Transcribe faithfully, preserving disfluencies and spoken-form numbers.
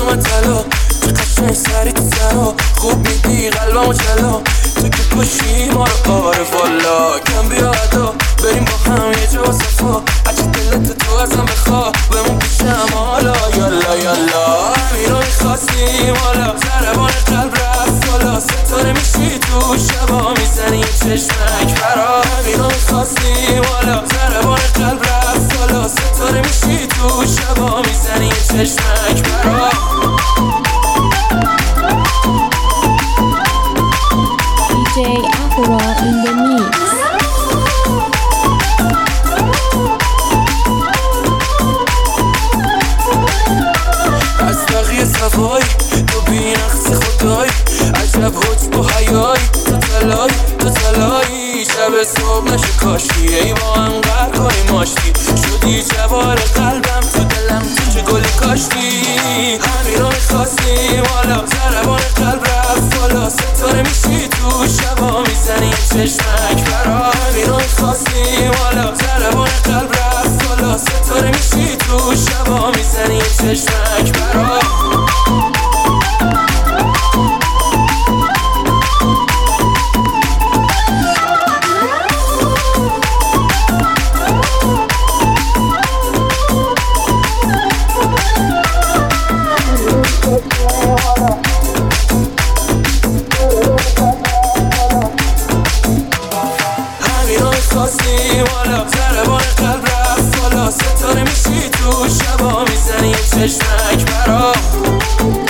من طلا تو قشنگ سری تو سرا خوب میدی قلبمو جلا تو که کشی ما رو آره والا کم بیا ادا بریم با هم یه جا صفا هرچی دلت تو ازم بخوا بمون پیشم حالا یالا یالا همین رو میخواستیم حالا ضربان قلب رفت بالا ستاره میشی تو شبا میزنی چشمک برا همین رو میخواستیم حالا ضربان قلب رفت بالا ستاره میشی تو شبا میزنی چشمک برا دی جی Afro in the mix. از تقیه صفایی تو بینقص خدایی عجب حج با حیایی تو تلایی تو تلایی شب صبح نشه کاشی ای با هم قر کنی ماشتی شدی جوار قلبم تو دلم تو چه گلی کاشتی همین رو میخواستیم حالا ضربان قلب رفت بالا ستاره میشی تو شبا میزنی چشمک برا همین رو میخواستیم حالا ضربان قلب رفت بالا ستاره میشی تو شبا میزنی چشمک برا خواستیم حالا ضربان قلب رفت بالا ستاره میشی تو شبا میزنی چشمک برا